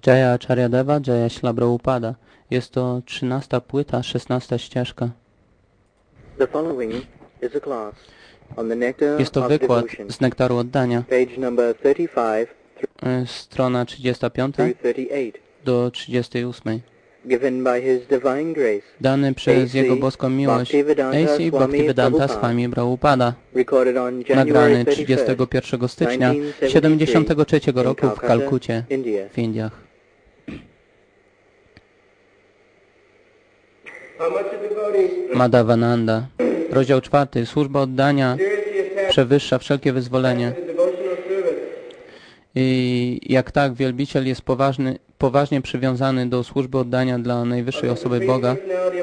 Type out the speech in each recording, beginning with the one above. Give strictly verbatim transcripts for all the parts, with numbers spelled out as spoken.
Jaya Acharyadeva, Jaya Śrīla Prabhupada. Jest to trzynasta płyta, szesnasta ścieżka. The following is a class on the nectar Jest to of wykład devotion, z nektaru oddania. page number thirty-five Y, Strona trzydziesta piąta through thirty-eight, do trzydziestej ósmej. given by His Divine Grace, Dany przez Jego boską miłość A C Bhaktivedanta Swami Prabhupada. recorded on January Nagrany thirty-first, trzydziestego pierwszego stycznia siedemdziesiątego trzeciego roku w Kalkucie, India. w Indiach. Madhavananda. Rozdział czwarty. Służba oddania przewyższa wszelkie wyzwolenie. I jak tak wielbiciel jest poważny, poważnie przywiązany do służby oddania dla najwyższej osoby Boga,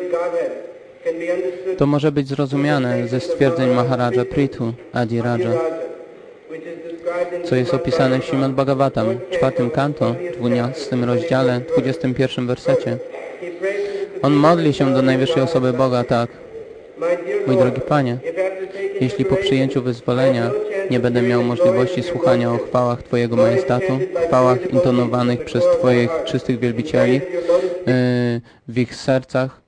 to może być zrozumiane ze stwierdzeń Maharaja Prithu Adi Raja, co jest opisane w Śrimad Bhagavatam, czwartym kanto, dwunastym rozdziale, dwudziestym pierwszym wersecie. On modli się do najwyższej osoby Boga tak: mój drogi Panie, jeśli po przyjęciu wyzwolenia nie będę miał możliwości słuchania o chwałach Twojego majestatu, chwałach intonowanych przez Twoich czystych wielbicieli yy, w ich sercach,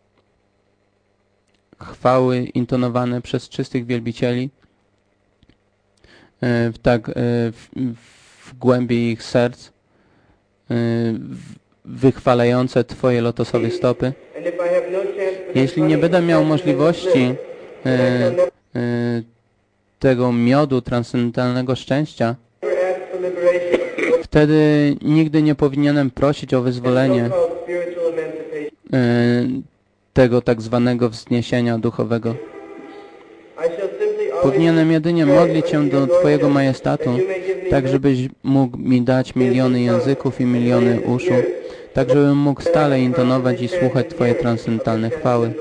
chwały intonowane przez czystych wielbicieli yy, w tak yy, w, w głębi ich serc, yy, wychwalające Twoje lotosowe stopy. Jeśli nie będę miał możliwości e, e, tego miodu transcendentalnego szczęścia, wtedy nigdy nie powinienem prosić o wyzwolenie e, tego tak zwanego wzniesienia duchowego. Powinienem jedynie modlić się do Twojego majestatu, tak żebyś mógł mi dać miliony języków i miliony uszu, tak żebym mógł stale intonować i słuchać Twoje transcendentalne chwały.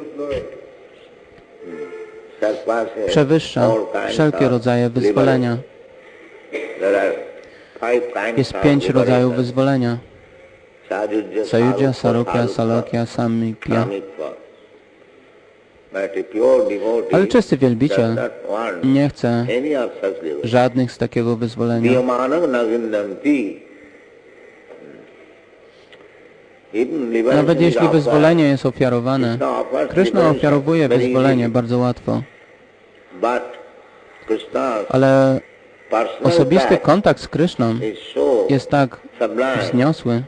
Przewyższa wszelkie rodzaje wyzwolenia. Jest pięć rodzajów wyzwolenia. Sayujya, Sarokya, Salokya, Samipya. Ale czysty wielbiciel nie chce żadnych z takiego wyzwolenia. Nawet jeśli wyzwolenie jest ofiarowane, Kryszna ofiarowuje wyzwolenie bardzo łatwo. Ale osobisty kontakt z Kryszną jest tak wzniosły,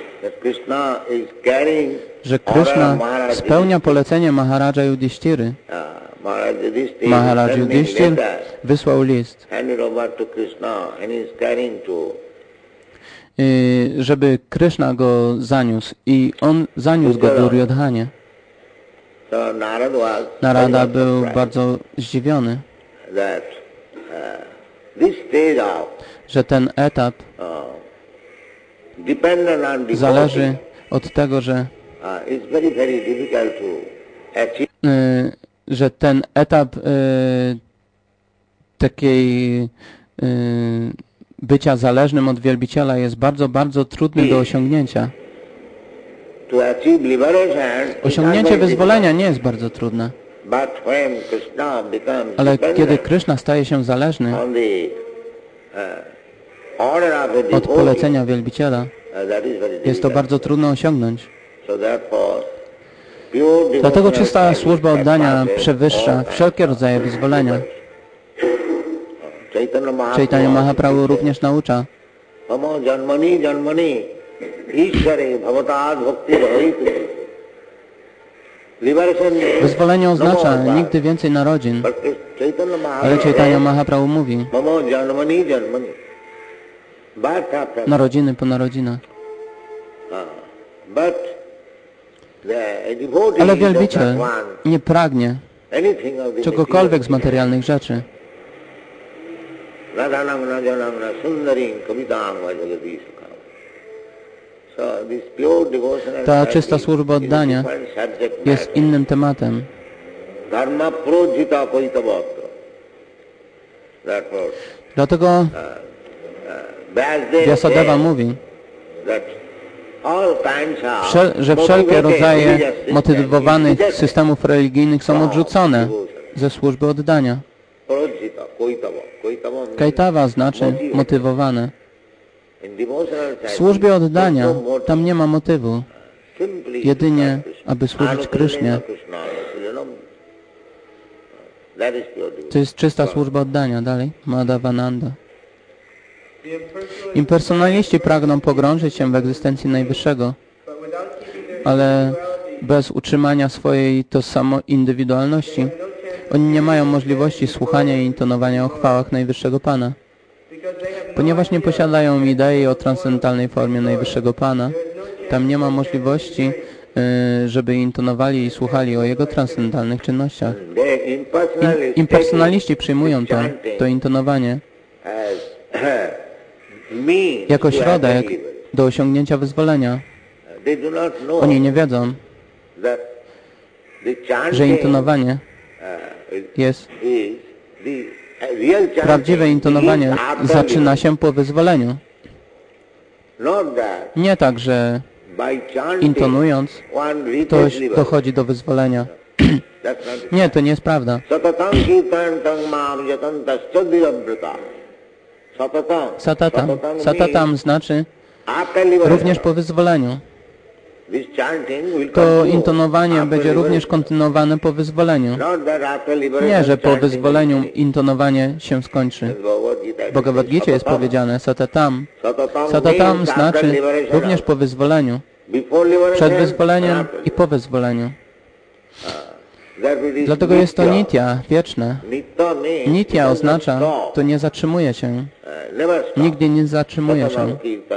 że Kryszna spełnia polecenie Maharaja Yudhishtiry. Maharaj Yudhishthir wysłał list, żeby Kryszna go zaniósł, i on zaniósł go Duryodhanie. Narada był bardzo zdziwiony, że ten etap zależy od tego, że że ten etap takiej bycia zależnym od wielbiciela jest bardzo, bardzo trudny do osiągnięcia. Osiągnięcie wyzwolenia nie jest bardzo trudne. Ale kiedy Kryszna staje się zależny od polecenia wielbiciela, jest to bardzo trudno osiągnąć. Dlatego czysta służba oddania przewyższa wszelkie rodzaje wyzwolenia. Chaitanya Mahaprabhu również naucza: wyzwolenie oznacza nigdy więcej narodzin. Ale Chaitanya Mahaprabhu mówi: narodziny po narodzinach. Ale wielbiciel nie pragnie czegokolwiek z materialnych rzeczy. Ta czysta służba oddania jest innym tematem. Dlatego Vyasadeva mówi, Wszel że wszelkie rodzaje motywowanych systemów religijnych są odrzucone ze służby oddania. Kaitava znaczy motywowane. W służbie oddania tam nie ma motywu, jedynie aby służyć Krysznie. To jest czysta służba oddania. Dalej, Madhavananda. Impersonaliści pragną pogrążyć się w egzystencji Najwyższego, ale bez utrzymania swojej tożsamoindywidualności oni nie mają możliwości słuchania i intonowania o chwałach Najwyższego Pana. Ponieważ nie posiadają idei o transcendentalnej formie Najwyższego Pana, tam nie ma możliwości, żeby intonowali i słuchali o Jego transcendentalnych czynnościach. In, impersonaliści przyjmują to, to intonowanie jako środek do osiągnięcia wyzwolenia. Oni nie wiedzą, że intonowanie jest prawdziwe intonowanie zaczyna się po wyzwoleniu. Nie tak, że intonując ktoś dochodzi do wyzwolenia. Nie, to nie jest prawda. Satatam. Satatam znaczy również po wyzwoleniu. To intonowanie będzie również kontynuowane po wyzwoleniu. Nie, że po wyzwoleniu intonowanie się skończy. W Bhagavad Gita jest powiedziane Satatam. Satatam znaczy również po wyzwoleniu. Przed wyzwoleniem i po wyzwoleniu. Dlatego jest to nitya, wieczne. Nitya oznacza, to nie zatrzymuje się. Nigdy nie zatrzymuje się.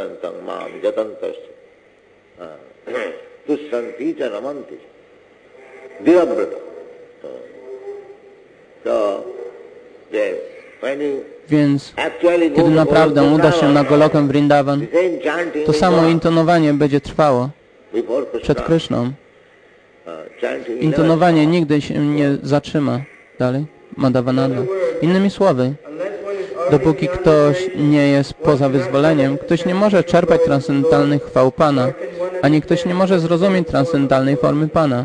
Więc kiedy naprawdę udasz się na Golokę Vrindavan, to samo intonowanie będzie trwało przed Kryszną. Intonowanie nigdy się nie zatrzyma. Dalej, Madhavananda. Innymi słowy, dopóki ktoś nie jest poza wyzwoleniem, ktoś nie może czerpać transcendentalnych chwał Pana, ani ktoś nie może zrozumieć transcendentalnej formy Pana.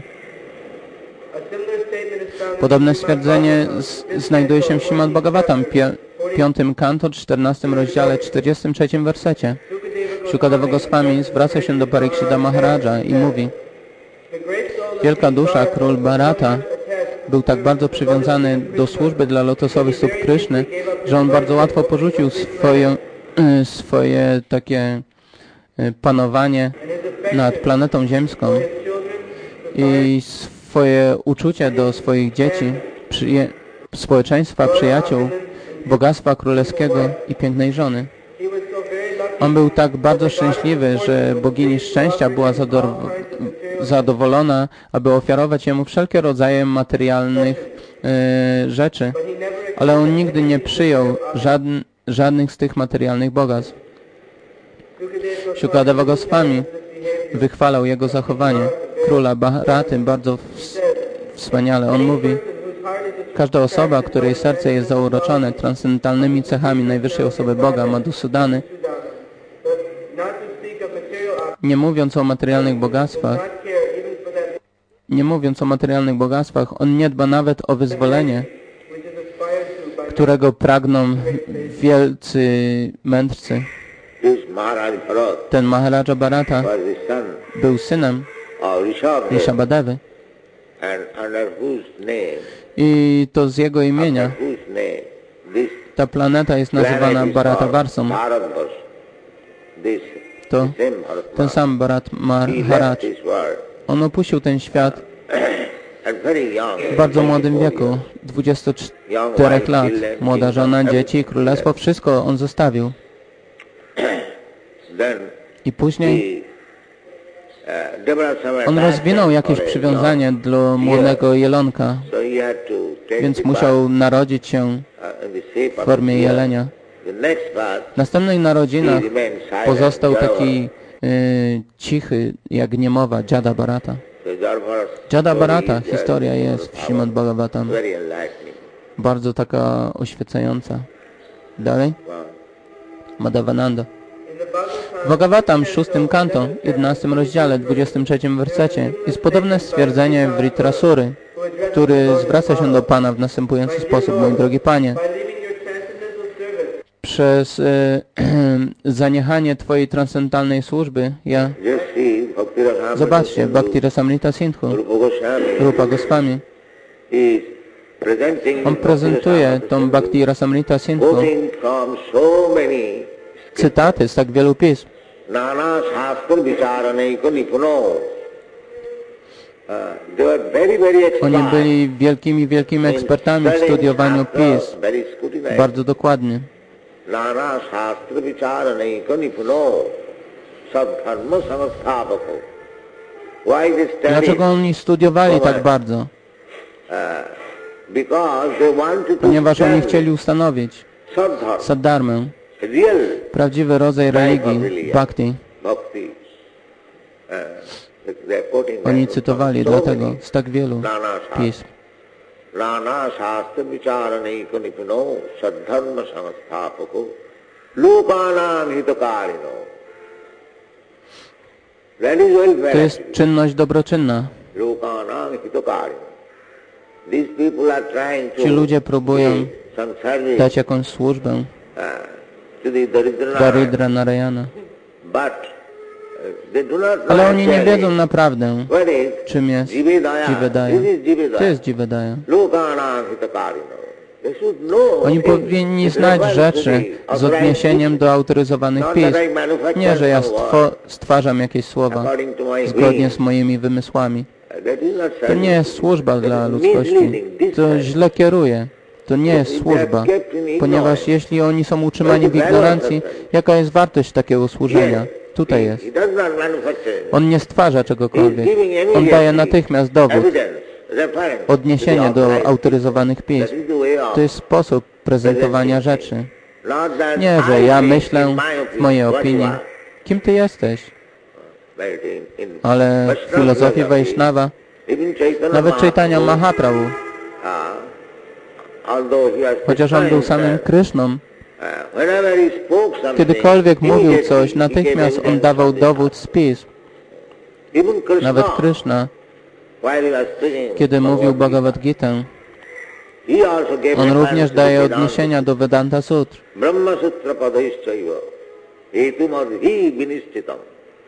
Podobne stwierdzenie z, znajduje się w Śrimad Bhagavatam, piątym kanto, czternastym rozdziale, czterdziestym trzecim wersecie. Shukadeva Goswami zwraca się do Parikshita Maharaja i mówi: wielka dusza, król Bharata, był tak bardzo przywiązany do służby dla lotosowych stóp Kryszny, że on bardzo łatwo porzucił swoje, swoje takie panowanie nad planetą ziemską i swoje uczucie do swoich dzieci, przyje, społeczeństwa, przyjaciół, bogactwa królewskiego i pięknej żony. On był tak bardzo szczęśliwy, że bogini szczęścia była zadowolona, aby ofiarować Jemu wszelkie rodzaje materialnych e, rzeczy, ale on nigdy nie przyjął żadn, żadnych z tych materialnych bogactw. Shukadeva Goswami wychwalał jego zachowanie. Króla Bharaty bardzo wspaniale. On mówi: każda osoba, której serce jest zauroczone transcendentalnymi cechami najwyższej osoby Boga, Madhusudany, nie mówiąc o materialnych bogactwach, nie mówiąc o materialnych bogactwach, on nie dba nawet o wyzwolenie, którego pragną wielcy mędrcy. Ten Maharaja Bharata był synem Rishabhadevy i to z jego imienia ta planeta jest nazywana Bharatavarsam. To ten sam Bharat Maharaj. On opuścił ten świat w bardzo młodym wieku, dwudziestu czterech lat. Młoda żona, dzieci, królestwo, wszystko on zostawił. I później on rozwinął jakieś przywiązanie do młodego jelonka, więc musiał narodzić się w formie jelenia. W następnych narodzinach pozostał taki y, cichy, jak niemowa, Jada Bharata. Jada Bharata, historia jest w Śrimad Bhagavatam. Bardzo taka oświecająca. Dalej? Madhavananda. W Bhagavatam, szóstym kanto, jedenastym rozdziale, dwudziestym trzecim wersecie jest podobne stwierdzenie Vritrasury, który zwraca się do Pana w następujący sposób: mój drogi Panie, przez e, zaniechanie Twojej transcendentalnej służby, ja... Just see, Bhakti Rasamrita Zobaczcie, Sindhu, Bhakti Rasamrita Sindhu, Rupa Goswami Rupa Goswami, is presenting on prezentuje tą Bhakti Rasamrita Sindhu, quoting from so many cytaty z tak wielu pism. Nana Shastra Vicharanaika Nipuno. Uh, they were very, very expert Oni byli wielkimi, wielkimi ekspertami w studiowaniu pism, very scrutinized. bardzo dokładnie. Nana Shastra Vicharanaika Nipuno. Sadharma Samasthavako. Why they studied? Dlaczego oni studiowali tak bardzo? Uh, because they wanted to Ponieważ oni establish chcieli ustanowić Sadharma, Saddharmę, real prawdziwy rodzaj religii, bhakti. bhakti. Uh, they're quoting Oni that cytowali from so dlatego many z tak wielu Nana Shastra. pism. Nana Shastra Vicharanaika Nipuno Sadharma Samasthavako Lokanam Hitakarino. That is welfare. To jest czynność dobroczynna. Lokanam Hitakarino. These people are trying to Ci ludzie próbują give some service dać jakąś służbę uh, to the Daridra, Daridra Narayana. but uh, they do not know Ale oni nie actually wiedzą naprawdę, what is czym jest Jivedaya. Jivedaya. This is Jivedaya. To jest Jivedaya. Lokanam Hitakarino. They should know Oni what powinni is znać relevant to rzeczy the z odniesieniem do autoryzowanych not pism. that I manufacture Nie, że ja some word stwo- stwarzam jakieś słowa according to my zgodnie whim. z moimi wymysłami. That is not To service. nie jest służba That dla is ludzkości. misleading, To dishonest. źle kieruje. To nie jest służba. Ponieważ jeśli oni są utrzymani w ignorancji, jaka jest wartość takiego służenia? Tutaj jest. He does not manufacture. On nie stwarza He is czegokolwiek. giving On daje immediately natychmiast dowód, evidence, reference odniesienie to the do authorized. autoryzowanych pism. That is the way of To jest sposób prezentowania rzeczy. not that Nie, że I ja think myślę in my w opinion mojej what you opinii, are. kim ty jesteś. But in- in Ale w Vaishnava filozofii philosophy, Vaishnava, even Chaitanya nawet Chaitanya Mahaprabhu, Mahaprabhu, uh, although he was chociaż on był Krishna samym himself, Kryszną, uh, whenever he spoke something, kiedykolwiek mówił immediately coś, he natychmiast gave on evidence dawał of this. dowód z pism. Even Krishna, Nawet Kryszna, while he was speaking kiedy mówił Bhagavad Bhagavad Gitę, He also gave on reference również to daje Vedanta. odniesienia do Vedanta Sutr. Brahma Sutra Padaischaiva Hetumad-hi Vinishchitam.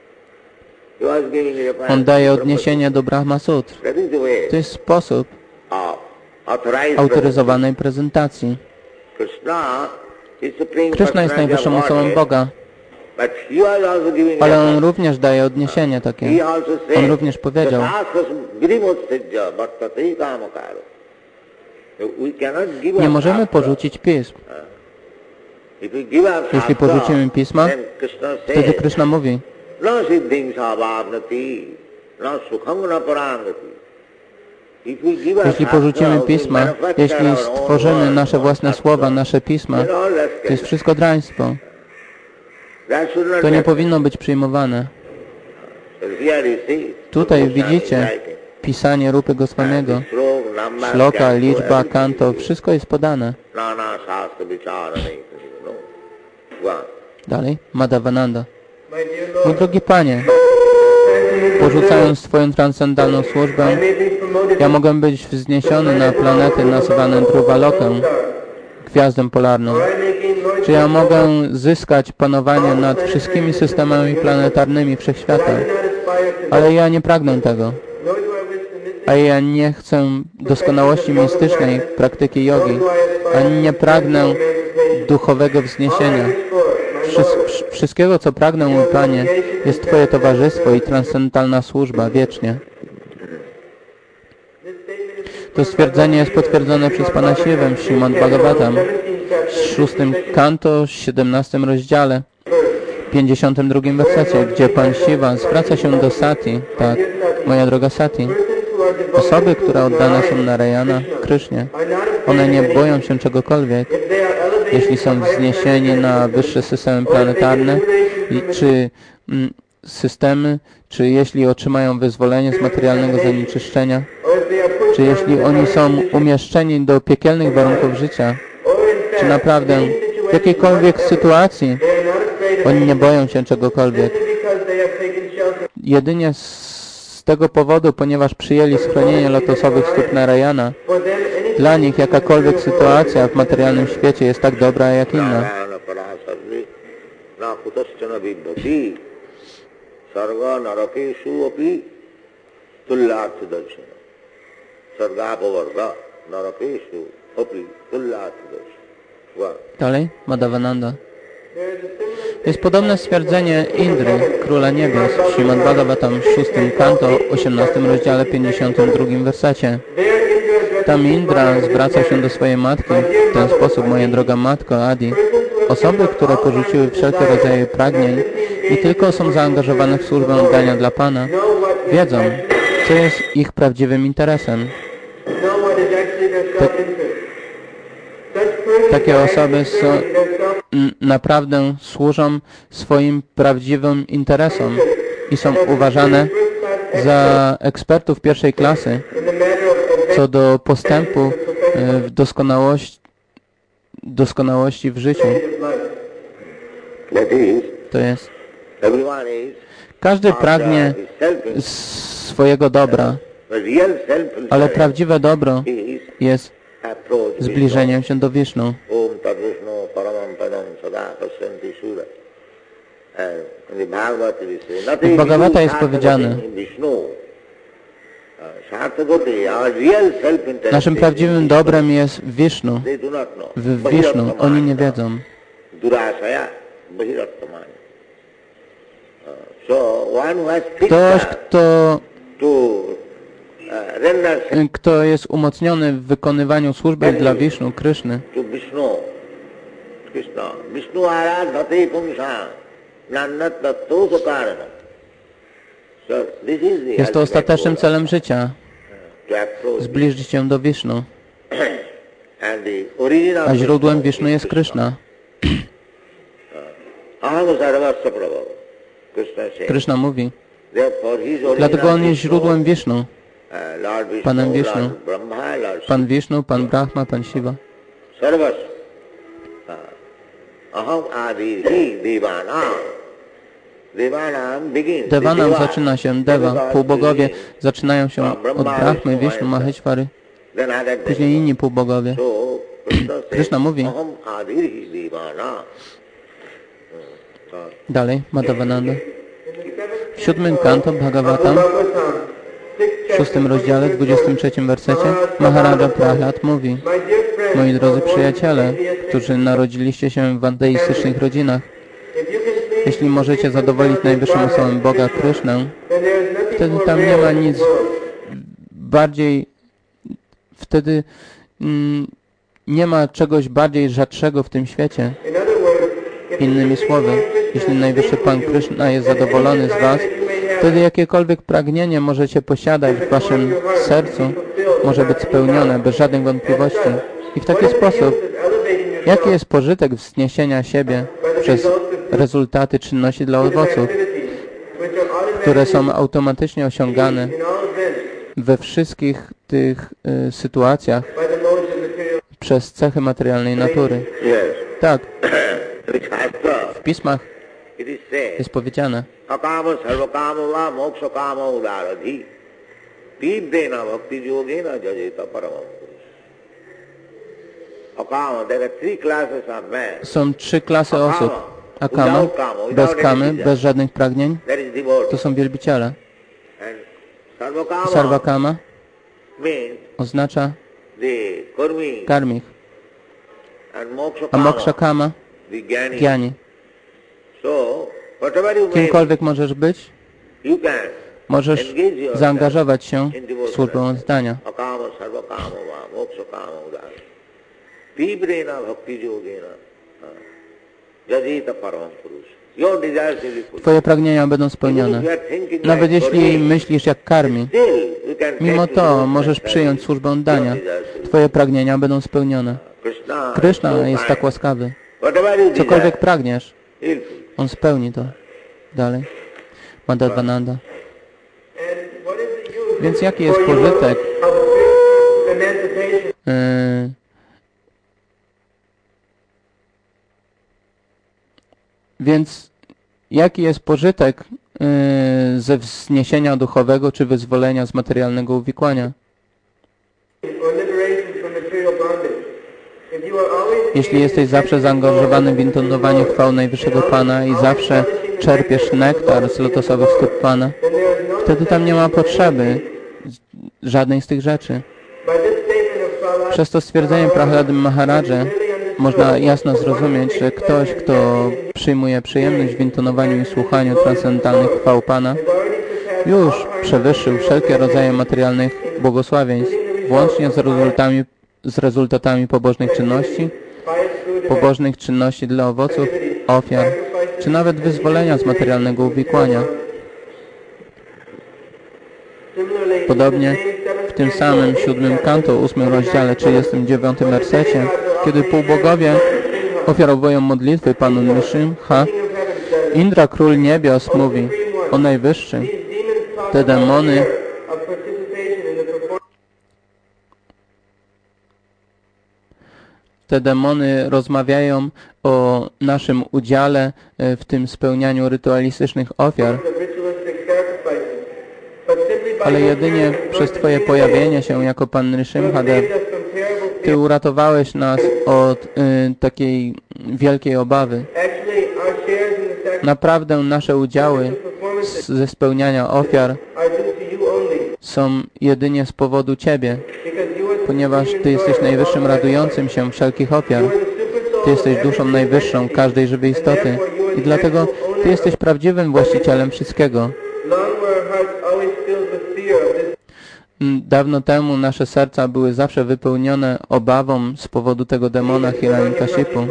He was giving reference On to daje Brahma odniesienie do Brahma Sutr. Sutra. That is the way To jest sposób of authorized autoryzowanej prezentacji. Krishna is supreme Kryszna jest najwyższą personality of osobą Godhead, Boga, but he was also giving ale on reference. również daje odniesienie takie. He also said, On również powiedział, Grimotsidja Bhattate Kamakaro. We cannot give nie up możemy Shastra. porzucić pism. If we give up Jeśli Shastra, porzucimy pisma, then Krishna wtedy says, Kryszna mówi, no siddhim sabhavnati, no sukham na parangati. If we give up jeśli Shastra, porzucimy we pisma, manufacture jeśli our own stworzymy words, nasze our własne Shastra, słowa, nasze pisma, then all that's to jest good. wszystko draństwo. That should not To nie happen. powinno być przyjmowane. So here you see, Tutaj Goswami widzicie writing. pisanie Rupy Goswamiego, Slok, number, szloka, canto, liczba, everything. kanto, wszystko jest podane. Nana Shastra Vicharane. No. Go on. Dalej, Madhavananda. Mój drogi Panie, porzucając Twoją transcendentalną służbę, ja mogę być wzniesiony na planety nazywane Dhruva-lokem, gwiazdą polarną. Czy ja mogę zyskać panowanie nad wszystkimi systemami planetarnymi wszechświata? Ale ja nie pragnę tego. A ja nie chcę doskonałości mistycznej praktyki jogi, ani nie pragnę duchowego wzniesienia. Wszy- wszystkiego, co pragnę, mój Panie, jest Twoje towarzystwo i transcendentalna służba wiecznie. To stwierdzenie jest potwierdzone przez Pana Siwę w Śrimad Bhagavatam w szóstym kanto, siedemnastym rozdziale, pięćdziesiątym drugim wersecie, gdzie Pan Siwa zwraca się do Sati, tak, moja droga Sati, osoby, które oddane są Narayana, Krysznie, one nie boją się czegokolwiek, jeśli są wzniesieni na wyższe systemy planetarne, i czy mm, systemy, czy jeśli otrzymają wyzwolenie z materialnego zanieczyszczenia, czy jeśli oni są umieszczeni do piekielnych warunków życia, czy naprawdę w jakiejkolwiek sytuacji oni nie boją się czegokolwiek. Jedynie z tego powodu, ponieważ przyjęli schronienie lotosowych stóp Narayana, dla nich jakakolwiek sytuacja w materialnym świecie jest tak dobra jak inna. na kutaschana vibhati sarga narakeshu api tullartha darshana. Sargapavarga narakeshu api tullartha darshana. Dalej, Madhavananda. Jest podobne stwierdzenie Indry, Króla Niebios, w Śrimad Bhagavatam, szóstym kanto, osiemnastym rozdziale, pięćdziesiątym drugim wersecie. Tam Indra zwraca się do swojej matki w ten sposób: moja droga matko, Adi, osoby, które porzuciły wszelkie rodzaje pragnień i tylko są zaangażowane w służbę oddania dla Pana, wiedzą, co jest ich prawdziwym interesem. Te, takie osoby są, naprawdę służą swoim prawdziwym interesom i są uważane za ekspertów pierwszej klasy co do postępu w doskonałości, doskonałości w życiu. To jest, każdy pragnie swojego dobra, ale prawdziwe dobro jest zbliżeniem się do Wisznu. W Bhagavata jest powiedziane, naszym prawdziwym dobrem jest Wisznu. W Wisznu oni nie wiedzą. Ktoś, kto, kto jest umocniony w wykonywaniu służby dla Wisznu, Kryszny, jest to ostatecznym celem życia. Zbliżyć się do Wisznu. A źródłem Wisznu jest Kryszna. Kryszna mówi, dlatego On jest źródłem Wisznu. Panem Wisznu. Pan Wisznu, Pan Brahma, Pan Shiva. Devanam zaczyna się, Deva, półbogowie zaczynają się od Brahmy, Wisznu, Maheshwary, później inni półbogowie. Kryszna mówi, dalej, Madhavananda, w siódmym kanto Bhagavatam, w szóstym rozdziale, dwudziestym trzecim wersecie, Maharaja Prahlad mówi, moi drodzy przyjaciele, którzy narodziliście się w ateistycznych rodzinach, jeśli możecie zadowolić najwyższą osobę Boga Krysznę, wtedy tam nie ma nic bardziej, wtedy mm, nie ma czegoś bardziej rzadszego w tym świecie. Innymi słowy, jeśli najwyższy Pan Kryszna jest zadowolony z Was, wtedy jakiekolwiek pragnienie możecie posiadać w Waszym sercu może być spełnione bez żadnych wątpliwości. I w taki sposób, jaki jest pożytek wzniesienia siebie przez rezultaty czynności dla owoców, które są automatycznie osiągane we wszystkich tych y, sytuacjach przez cechy materialnej natury. Tak. W pismach jest powiedziane, są trzy klasy osób. Akama, bez kamy, bez żadnych pragnień, to są wielbiciele. Sarvakama oznacza karmich, a moksha kama gyani. Kimkolwiek możesz być, możesz zaangażować się w służbę oddania. Twoje pragnienia będą spełnione. Nawet jeśli myślisz jak karmi, mimo to możesz przyjąć służbę oddania. Twoje pragnienia będą spełnione. Kryszna jest tak łaskawy. Cokolwiek pragniesz, On spełni to. Dalej. Madhavananda. Więc jaki jest pożytek yy, Więc jaki jest pożytek yy, ze wzniesienia duchowego czy wyzwolenia z materialnego uwikłania? Jeśli jesteś zawsze zaangażowany w intonowanie chwał Najwyższego Pana i zawsze czerpiesz nektar z lotosowych stóp Pana, wtedy tam nie ma potrzeby żadnej z tych rzeczy. Przez to stwierdzenie Prahlady Maharadży można jasno zrozumieć, że ktoś, kto przyjmuje przyjemność w intonowaniu i słuchaniu transcendentalnych chwał Pana, już przewyższył wszelkie rodzaje materialnych błogosławieństw, włącznie z rezultatami, z rezultatami pobożnych czynności, pobożnych czynności dla owoców, ofiar, czy nawet wyzwolenia z materialnego uwikłania. Podobnie w tym samym siódmym kanto, ósmym rozdziale, trzydziestym dziewiątym wersecie, kiedy półbogowie ofiarowują modlitwy Panu Nrsimha, Indra, król niebios, mówi: o Najwyższy, te demony Te demony rozmawiają o naszym udziale w tym spełnianiu rytualistycznych ofiar, ale jedynie przez Twoje pojawienie się jako Pan Nrsimhadev Ty uratowałeś nas od y, takiej wielkiej obawy. Naprawdę nasze udziały z, ze spełniania ofiar są jedynie z powodu Ciebie, ponieważ Ty jesteś najwyższym radującym się wszelkich ofiar. Ty jesteś duszą najwyższą każdej żywej istoty i dlatego Ty jesteś prawdziwym właścicielem wszystkiego. Dawno temu nasze serca były zawsze wypełnione obawą z powodu tego demona Hiranyakashipu.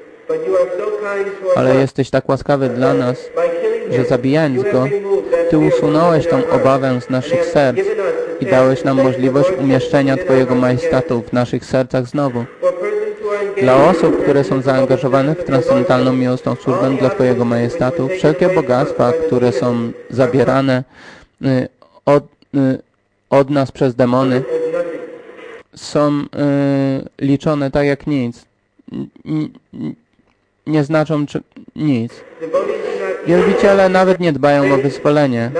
Ale jesteś tak łaskawy dla nas, że zabijając go, Ty usunąłeś tą obawę z naszych serc i dałeś nam możliwość umieszczenia Twojego majestatu w naszych sercach znowu. Dla osób, które są zaangażowane w transcendentalną miłosną służbę dla Twojego majestatu, wszelkie bogactwa, które są zabierane y, od, y, od nas przez demony, są y, liczone tak jak nic. N nie znaczą czy nic. Wielbiciele nawet nie dbają o wyzwolenie.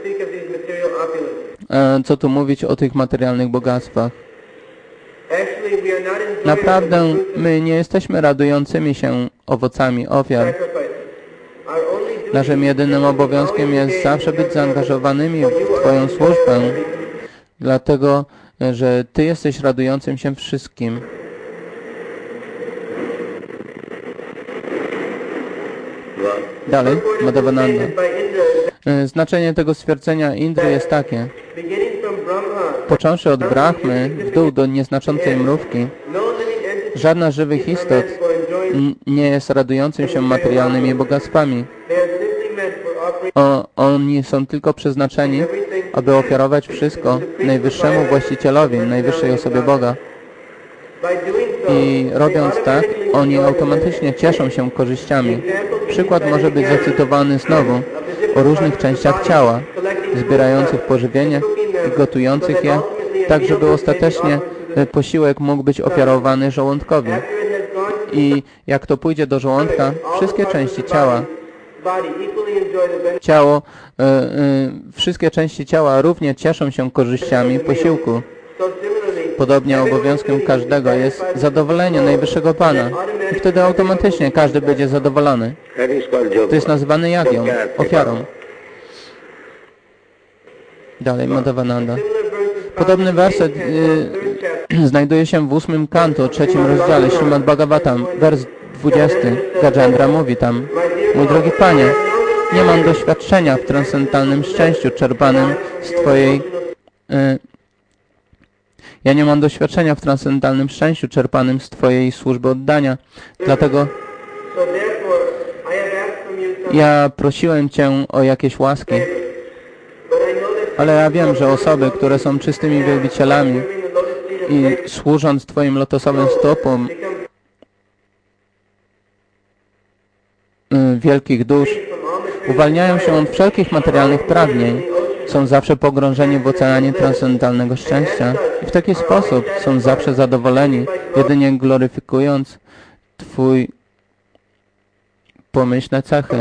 E, co tu mówić o tych materialnych bogactwach? Naprawdę my nie jesteśmy radującymi się owocami ofiar. Naszym jedynym obowiązkiem jest zawsze być zaangażowanymi w Twoją służbę, dlatego, że Ty jesteś radującym się wszystkim. Dalej, Madhavananda. Znaczenie tego stwierdzenia Indry jest takie. Począwszy od Brahmy w dół do nieznaczącej mrówki, żadna z żywych istot nie jest radującym się materialnymi bogactwami. O, oni są tylko przeznaczeni, aby ofiarować wszystko Najwyższemu Właścicielowi, Najwyższej Osobie Boga. I robiąc tak, oni automatycznie cieszą się korzyściami. Przykład może być zacytowany znowu o różnych częściach ciała, zbierających pożywienie i gotujących je, tak żeby ostatecznie posiłek mógł być ofiarowany żołądkowi. I jak to pójdzie do żołądka, wszystkie części ciała, ciało, y, y, wszystkie części ciała równie cieszą się korzyściami posiłku. Podobnie obowiązkiem każdego jest zadowolenie Najwyższego Pana. I wtedy automatycznie każdy będzie zadowolony. To jest nazywane jagią, ofiarą. Dalej, Madhavananda. Podobny werset y, znajduje się w ósmym kanto, trzecim rozdziale Śrimad Bhagavatam, wers dwudziesty. Gajendra mówi tam: mój drogi Panie, nie mam doświadczenia w transcendentalnym szczęściu czerpanym z Twojej... Y, Ja nie mam doświadczenia w transcendentalnym szczęściu czerpanym z Twojej służby oddania. Dlatego ja prosiłem Cię o jakieś łaski. Ale ja wiem, że osoby, które są czystymi wielbicielami i służąc Twoim lotosowym stopom wielkich dusz, uwalniają się od wszelkich materialnych pragnień. Są zawsze pogrążeni w oceanie transcendentalnego szczęścia i w taki sposób są zawsze zadowoleni, jedynie gloryfikując Twój pomyślne cechy.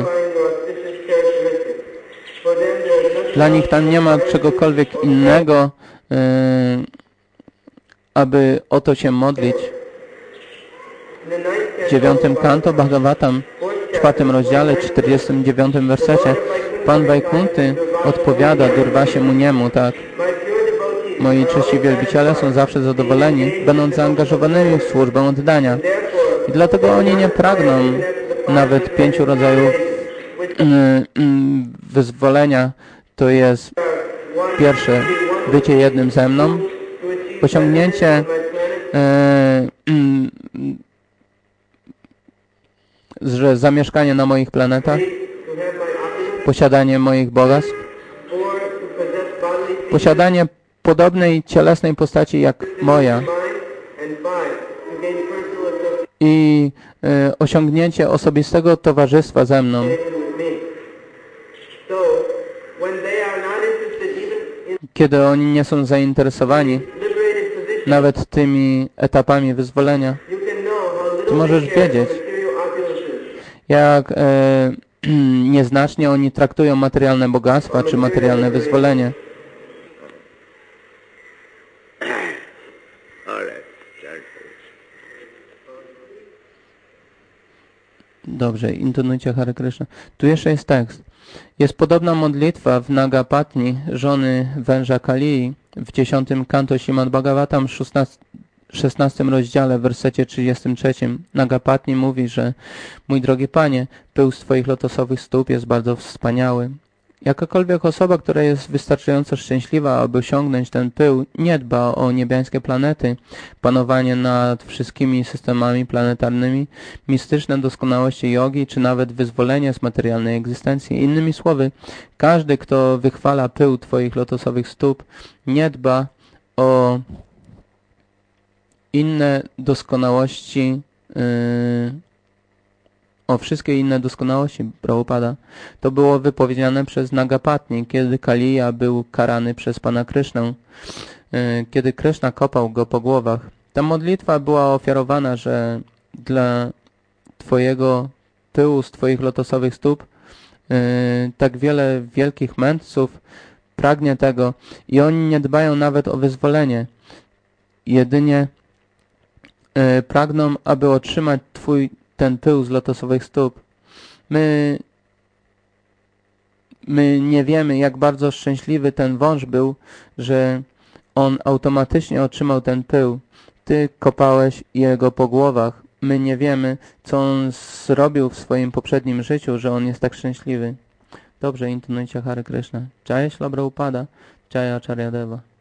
Dla nich tam nie ma czegokolwiek innego, yy, aby o to się modlić. W dziewiątym kanto Bhagavatam, w czwartym rozdziale, czterdziestym dziewiątym wersecie, Pan Wajkunty odpowiada Durvasie Muniemu tak: moi czci wielbiciele są zawsze zadowoleni, będąc zaangażowanymi w służbę oddania. I dlatego oni nie pragną nawet pięciu rodzajów mm, mm, wyzwolenia. To jest pierwsze, bycie jednym ze mną, osiągnięcie e, mm, że zamieszkanie na moich planetach, posiadanie moich bogactw, posiadanie podobnej cielesnej postaci jak moja i e, osiągnięcie osobistego towarzystwa ze mną. Kiedy oni nie są zainteresowani nawet tymi etapami wyzwolenia, to możesz wiedzieć, jak e, nieznacznie oni traktują materialne bogactwa czy materialne wyzwolenie. Dobrze, intonujcie Hare Krishna. Tu jeszcze jest tekst. Jest podobna modlitwa w Nagapatni, żony węża Kalii, w dziesiątym kanto Śrimad Bhagavatam, szesnastym rozdziale, w wersecie trzydziestym trzecim. Nagapatni mówi, że mój drogi Panie, pył z Twoich lotosowych stóp jest bardzo wspaniały. Jakakolwiek osoba, która jest wystarczająco szczęśliwa, aby osiągnąć ten pył, nie dba o niebiańskie planety, panowanie nad wszystkimi systemami planetarnymi, mistyczne doskonałości jogi, czy nawet wyzwolenie z materialnej egzystencji. Innymi słowy, każdy, kto wychwala pył Twoich lotosowych stóp, nie dba o inne doskonałości, yy, o wszystkie inne doskonałości Prabhupada. To było wypowiedziane przez Nagapatni, kiedy Kaliya był karany przez Pana Krysznę, kiedy Kryszna kopał go po głowach. Ta modlitwa była ofiarowana, że dla Twojego pyłu z Twoich lotosowych stóp tak wiele wielkich mędrców pragnie tego i oni nie dbają nawet o wyzwolenie. Jedynie pragną, aby otrzymać Twój ten pył z lotosowych stóp. My, my nie wiemy, jak bardzo szczęśliwy ten wąż był, że on automatycznie otrzymał ten pył. Ty kopałeś jego po głowach. My nie wiemy, co on zrobił w swoim poprzednim życiu, że on jest tak szczęśliwy. Dobrze, intonujcie Hare Krishna. Jaya Śrila Prabhupada, Jaya Acharya Deva.